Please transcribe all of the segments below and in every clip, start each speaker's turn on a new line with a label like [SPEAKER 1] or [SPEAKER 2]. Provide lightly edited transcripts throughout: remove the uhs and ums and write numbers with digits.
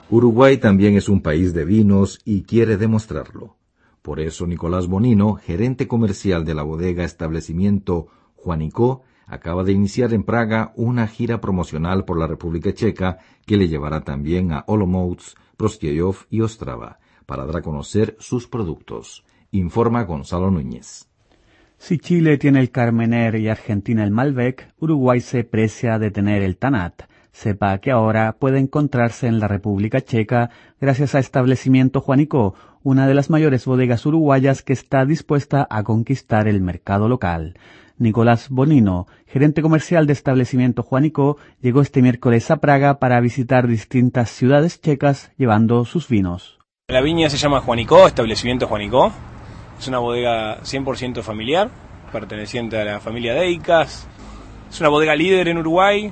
[SPEAKER 1] Uruguay también es un país de vinos y quiere demostrarlo. Por eso Nicolás Bonino, gerente comercial de la bodega establecimiento Juanico, acaba de iniciar en Praga una gira promocional por la República Checa que le llevará también a Olomouc, Prostějov y Ostrava para dar a conocer sus productos. Informa Gonzalo Núñez.
[SPEAKER 2] Si Chile tiene el Carmener y Argentina el Malbec, Uruguay se precia de tener el Tanat. Sepa que ahora puede encontrarse en la República Checa gracias a Establecimiento Juanico, una de las mayores bodegas uruguayas que está dispuesta a conquistar el mercado local. Nicolás Bonino, gerente comercial de Establecimiento Juanico, llegó este miércoles a Praga para visitar distintas ciudades checas llevando sus vinos.
[SPEAKER 3] La viña se llama Juanico, Establecimiento Juanico. Es una bodega 100% familiar, perteneciente a la familia Deicas. Es una bodega líder en Uruguay.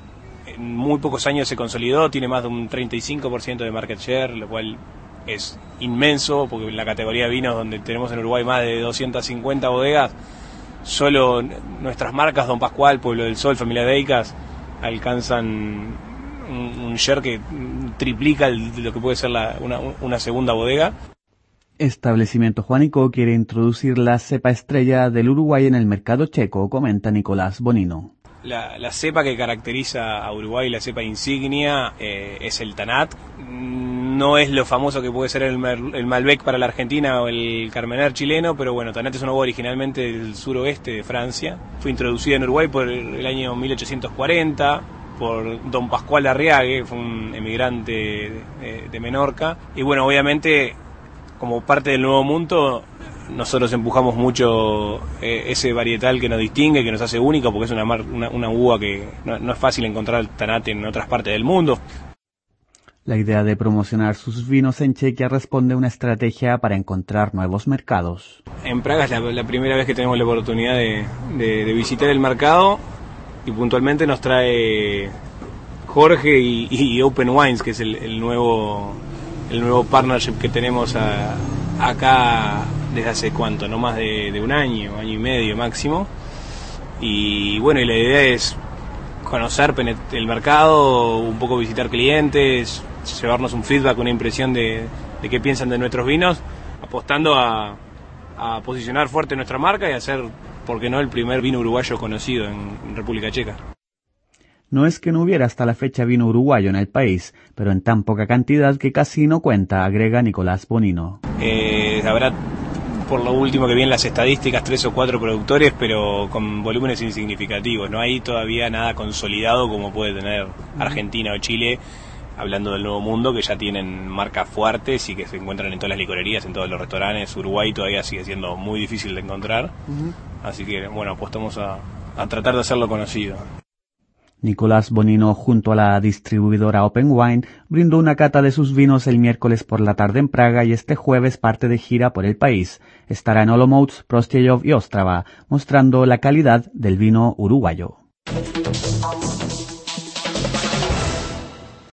[SPEAKER 3] En muy pocos años se consolidó, tiene más de un 35% de market share, lo cual es inmenso, porque en la categoría de vinos, donde tenemos en Uruguay más de 250 bodegas, solo nuestras marcas, Don Pascual, Pueblo del Sol, Familia Deicas, alcanzan un share que triplica lo que puede ser una segunda bodega.
[SPEAKER 2] Establecimiento Juanico quiere introducir la cepa estrella del Uruguay en el mercado checo, comenta Nicolás Bonino.
[SPEAKER 3] La cepa que caracteriza a Uruguay, la cepa insignia, es el Tanat. No es lo famoso que puede ser el Malbec para la Argentina o el Carmener chileno, pero bueno, Tanat es una uva originalmente del suroeste de Francia. Fue introducida en Uruguay por el año 1840 por Don Pascual Arriague, fue un emigrante de Menorca. Y bueno, obviamente, como parte del Nuevo Mundo, nosotros empujamos mucho ese varietal que nos distingue, que nos hace único, porque es una uva que no es fácil encontrar Tanat en otras partes del mundo.
[SPEAKER 2] La idea de promocionar sus vinos en Chequia responde a una estrategia para encontrar nuevos mercados.
[SPEAKER 3] En Praga es la primera vez que tenemos la oportunidad de visitar el mercado, y puntualmente nos trae Jorge y Open Wines, que es el nuevo partnership que tenemos acá desde hace cuánto, no más de un año y medio máximo. Y bueno, y la idea es conocer el mercado, un poco visitar clientes, llevarnos un feedback, una impresión de qué piensan de nuestros vinos, apostando a posicionar fuerte nuestra marca y hacer, ¿por qué no?, el primer vino uruguayo conocido en República Checa.
[SPEAKER 2] No es que no hubiera hasta la fecha vino uruguayo en el país, pero en tan poca cantidad que casi no cuenta, agrega Nicolás Bonino.
[SPEAKER 3] Habrá, por lo último que vi en las estadísticas, 3 o 4 productores, pero con volúmenes insignificativos. No hay todavía nada consolidado como puede tener Argentina o Chile, hablando del Nuevo Mundo, que ya tienen marcas fuertes y que se encuentran en todas las licorerías, en todos los restaurantes. Uruguay todavía sigue siendo muy difícil de encontrar, así que bueno, apostamos a tratar de hacerlo conocido.
[SPEAKER 2] Nicolás Bonino, junto a la distribuidora Open Wine, brindó una cata de sus vinos el miércoles por la tarde en Praga y este jueves parte de gira por el país. Estará en Olomouc, Prostějov y Ostrava, mostrando la calidad del vino uruguayo.